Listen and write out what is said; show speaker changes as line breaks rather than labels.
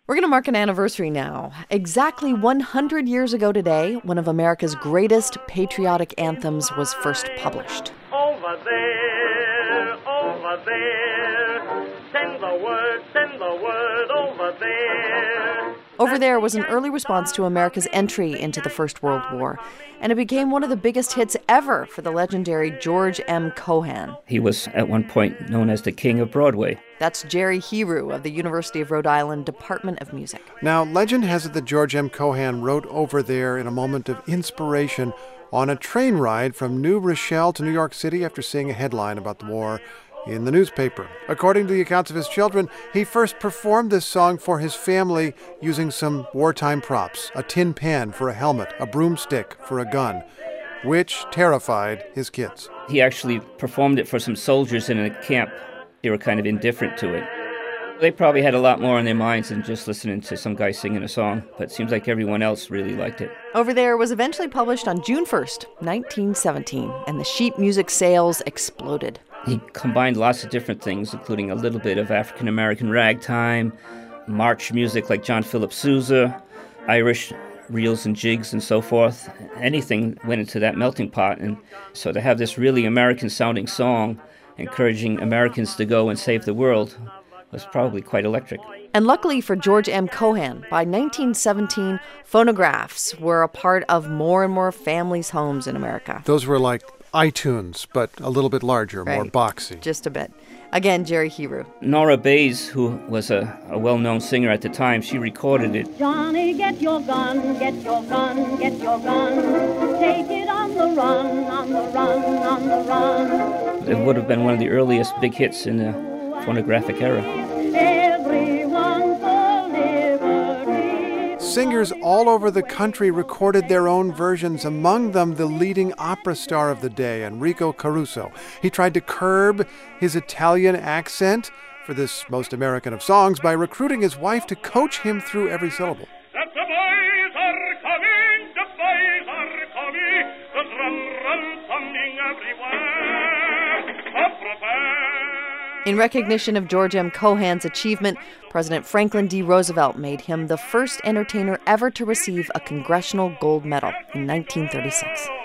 We're going to mark an anniversary now. Exactly 100 years ago today, one of America's greatest patriotic anthems was first published.
Over there, send the word over there.
Over There was an early response to America's entry into the First World War, and it became one of the biggest hits ever for the legendary George M. Cohan.
He was at one point known as the King of Broadway.
That's Jerry Heroux of the University of Rhode Island Department of Music.
Now, legend has it that George M. Cohan wrote Over There in a moment of inspiration on a train ride from New Rochelle to New York City after seeing a headline about the war in the newspaper. According to the accounts of his children, he first performed this song for his family using some wartime props, a tin pan for a helmet, a broomstick for a gun, which terrified his kids.
He actually performed it for some soldiers in a camp. They were kind of indifferent to it. They probably had a lot more on their minds than just listening to some guy singing a song, but it seems like everyone else really liked it.
Over There was eventually published on June 1st, 1917, and the sheet music sales exploded.
He combined lots of different things, including a little bit of African-American ragtime, march music like John Philip Sousa, Irish reels and jigs and so forth. Anything went into that melting pot, and so to have this really American-sounding song encouraging Americans to go and save the world was probably quite electric.
And luckily for George M. Cohan, by 1917, phonographs were a part of more and more families' homes in America.
Those were like iTunes, but a little bit larger,
Right.
more boxy.
Just a bit. Again, Jerry Heroux.
Nora Bayes, who was a well-known singer at the time, she recorded it.
Johnny, get your gun, get your gun, get your gun. Take it on the run, on the run, on the run.
It would have been one of the earliest big hits in the phonographic era.
Everyone for liberty.
Singers all over the country recorded their own versions, among them the leading opera star of the day, Enrico Caruso. He tried to curb his Italian accent for this most American of songs by recruiting his wife to coach him through every syllable.
That the boys are coming, the boys are coming, the drum thumping everywhere. Prepare.
In recognition of George M. Cohan's achievement, President Franklin D. Roosevelt made him the first entertainer ever to receive a Congressional Gold Medal in 1936.